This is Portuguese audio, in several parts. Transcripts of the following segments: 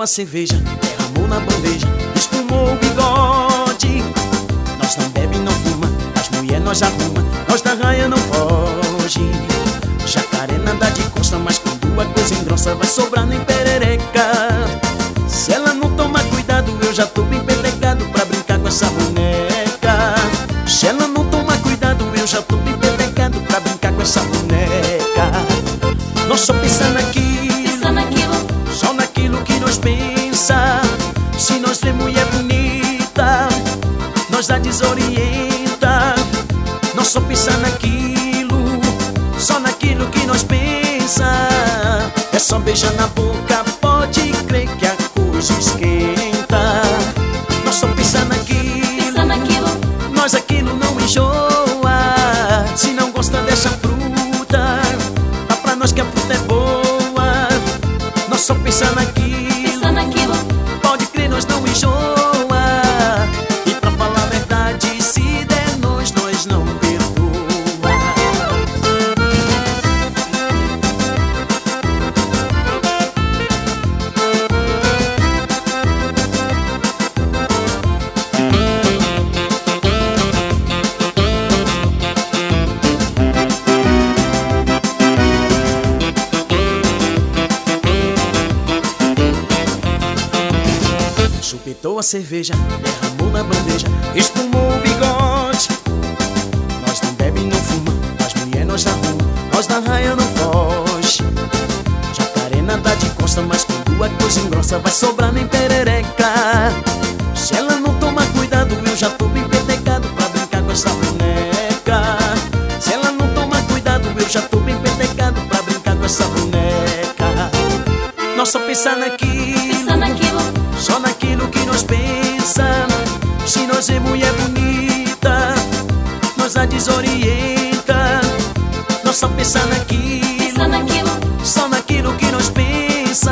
a cerveja, derramou na bandeja, espumou o bigode. Nós não bebe, não fuma, as mulher nós arruma, nós da raia não foge. Jacaré nada de costa, mas quando a coisa engrossa vai sobrar nem perereca. Se ela não tomar cuidado, eu já tô bem petecado pra brincar com essa boneca. Se ela não tomar cuidado, eu já tô bem petecado pra brincar com essa boneca. Nós só pensa naquilo, só naquilo que nós pensa. Se nós vê mulher bonita, nós a desorienta. Nós só pensa naquilo, só naquilo que nós pensa. É só beijar na boca, pode crer que a coisa esquenta. Nós só pensa naquilo, nós aquilo não enjoa. Se não gosta dessa fruta, dá pra nós que a fruta é boa. Nós só pensa naquilo, pode crer, nós não enjoa. E pra falar a verdade, se der nós não perdoa. Chupetou a cerveja, derramou na bandeja, espumou o bigode. Nós não bebe, não fuma, as mulher nós arruma, nós da raia não foge. Jacaré nada de costa, mas quando a coisa engrossa vai sobrar nem perereca. Se ela não tomar cuidado, eu já tô bem petecado pra brincar com essa boneca. Se ela não tomar cuidado, eu já tô bem petecado pra brincar com essa boneca. Nós só pensar naquilo, só naquilo que nós pensa. Se nós é mulher bonita, nós a desorienta. Nós só pensa naquilo, só naquilo que nós pensa.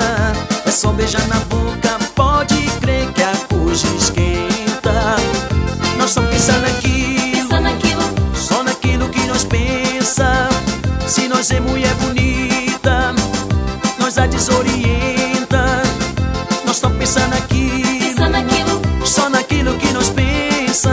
É só beijar na boca, pode crer que a coisa esquenta. Nós só pensa naquilo, só naquilo que nós pensa. Se nós é mulher bonita, nós a desorienta. Nós só pensa naquilo, só naquilo que nós pensa.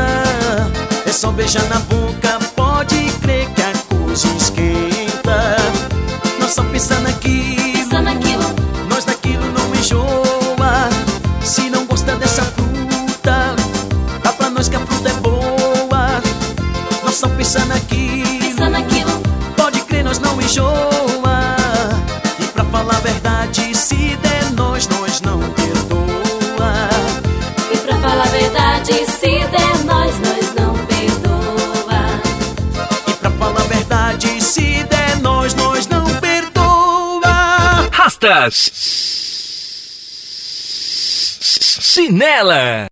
É só beijar na boca, pode crer que a coisa esquenta. Nós só pensa naquilo, nós daquilo não enjoa. Se não gosta dessa fruta, dá pra nós que a fruta é boa. Nós só pensa naquilo, pode crer, nós não enjoa. E pra falar a verdade, se der nós não perdoa. E pra falar a verdade, se der nós não perdoa. E pra falar a verdade, se der nós não perdoa. Rastas Chinela.